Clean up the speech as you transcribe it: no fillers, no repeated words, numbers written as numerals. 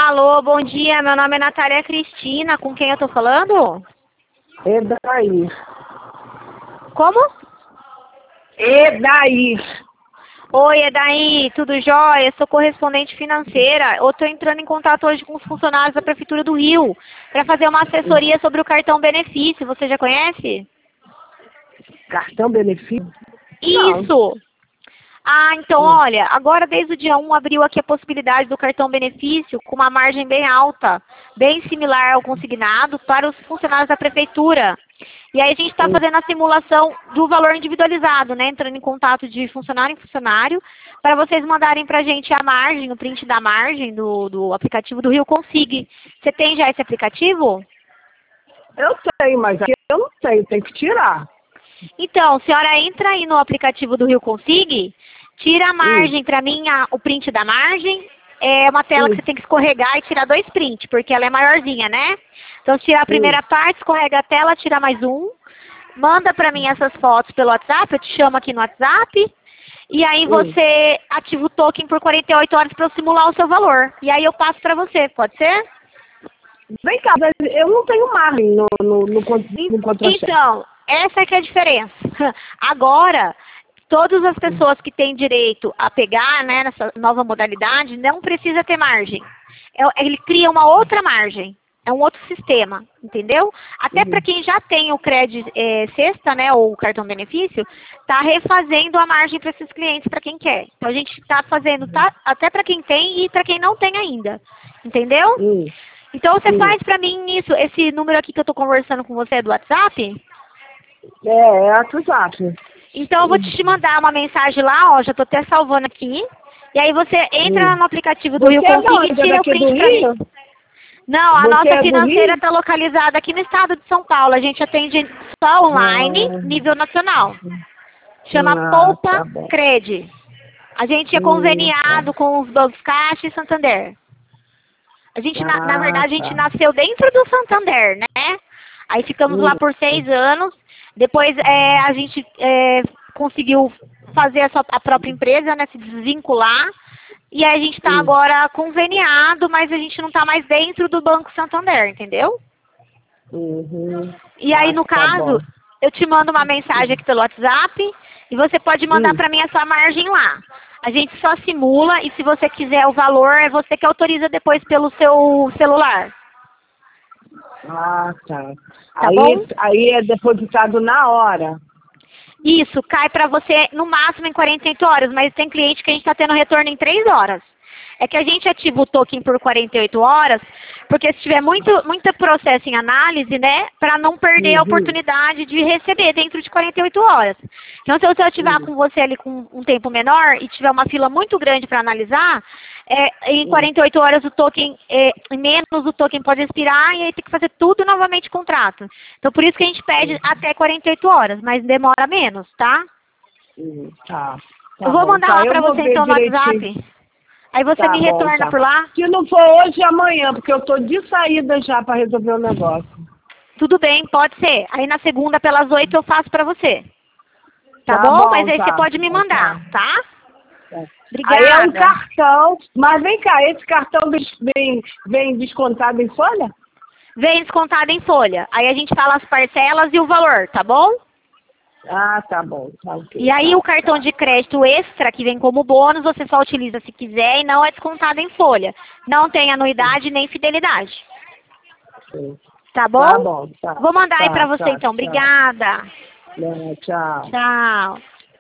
Alô, bom dia. Meu nome é Natália Cristina. Com quem eu tô falando? Edair. Como? Edair. Oi, Edaí, tudo jóia? Eu sou correspondente financeira. Eu tô entrando em contato hoje com os funcionários da Prefeitura do Rio para fazer uma assessoria sobre o cartão benefício. Você já conhece? Cartão benefício? Não. Isso! Ah, então, olha, agora desde o dia 1 abriu aqui a possibilidade do cartão benefício com uma margem bem alta, bem similar ao consignado para os funcionários da prefeitura. E aí a gente está fazendo a simulação do valor individualizado, né? Entrando em contato de funcionário em funcionário, para vocês mandarem para a gente a margem, o print da margem do aplicativo do Rio Consig. Você tem já esse aplicativo? Eu tenho, mas aqui eu não tenho, tem que tirar. Então, senhora entra aí no aplicativo do Rio Consig, tira a margem para mim, o print da margem. É uma tela que você tem que escorregar e tirar 2 prints, porque ela é maiorzinha, né? Então, tirar a primeira parte, escorrega a tela, tira mais um. Manda para mim essas fotos pelo WhatsApp, eu te chamo aqui no WhatsApp. E aí você ativa o token por 48 horas para eu simular o seu valor. E aí eu passo para você, pode ser? Vem cá, mas eu não tenho margem no contra-cheque. Então, essa é que é a diferença. Agora, todas as pessoas que têm direito a pegar, né, nessa nova modalidade, não precisa ter margem. Ele cria uma outra margem. É um outro sistema, entendeu? Até para quem já tem o crédito sexta, né, ou o cartão benefício, está refazendo a margem para esses clientes, para quem quer. Então a gente está fazendo até para quem tem e para quem não tem ainda, entendeu? Então você faz para mim isso, esse número aqui que eu estou conversando com você é do WhatsApp? É WhatsApp. Então eu vou te mandar uma mensagem lá, ó, já estou até salvando aqui. E aí você entra no aplicativo do Rio Consig e tira o print para mim. Não, a nossa financeira está localizada aqui no estado de São Paulo. A gente atende só online, nível nacional. Chama Poupa Cred. A gente é conveniado com os bancos Caixa e Santander. A gente, na verdade, a gente nasceu dentro do Santander, né? Aí ficamos lá por 6 anos. Depois a gente conseguiu fazer a própria empresa, né? Se desvincular. E aí a gente está agora conveniado, mas a gente não está mais dentro do Banco Santander, entendeu? E aí, no caso, eu te mando uma mensagem aqui pelo WhatsApp e você pode mandar para mim a sua margem lá. A gente só simula e se você quiser o valor, é você que autoriza depois pelo seu celular. Tá. Tá bom? Aí é depositado na hora. Isso, cai para você no máximo em 48 horas, mas tem cliente que a gente está tendo retorno em 3 horas. É que a gente ativa o token por 48 horas, porque se tiver muito processo em análise, né, para não perder a oportunidade de receber dentro de 48 horas. Então, se eu ativar com você ali com um tempo menor e tiver uma fila muito grande para analisar, em 48 horas o token, menos o token pode expirar e aí tem que fazer tudo novamente contrato. Então, por isso que a gente pede até 48 horas, mas demora menos, tá? Tá. Eu vou mandar lá para você então no WhatsApp. Aí você me retorna por lá? Se não for hoje, amanhã, porque eu tô de saída já para resolver o negócio. Tudo bem, pode ser. Aí na segunda, pelas 8, eu faço pra você. Tá bom? Mas aí você pode me mandar, tá? Obrigada. Aí é um cartão. Mas vem cá, esse cartão vem descontado em folha? Vem descontado em folha. Aí a gente fala as parcelas e o valor, tá bom? Tá bom. E aí o cartão de crédito extra, que vem como bônus, você só utiliza se quiser e não é descontado em folha. Não tem anuidade nem fidelidade. Tá bom? Tá bom. Vou mandar aí pra você então. Obrigada. Tchau. Tchau.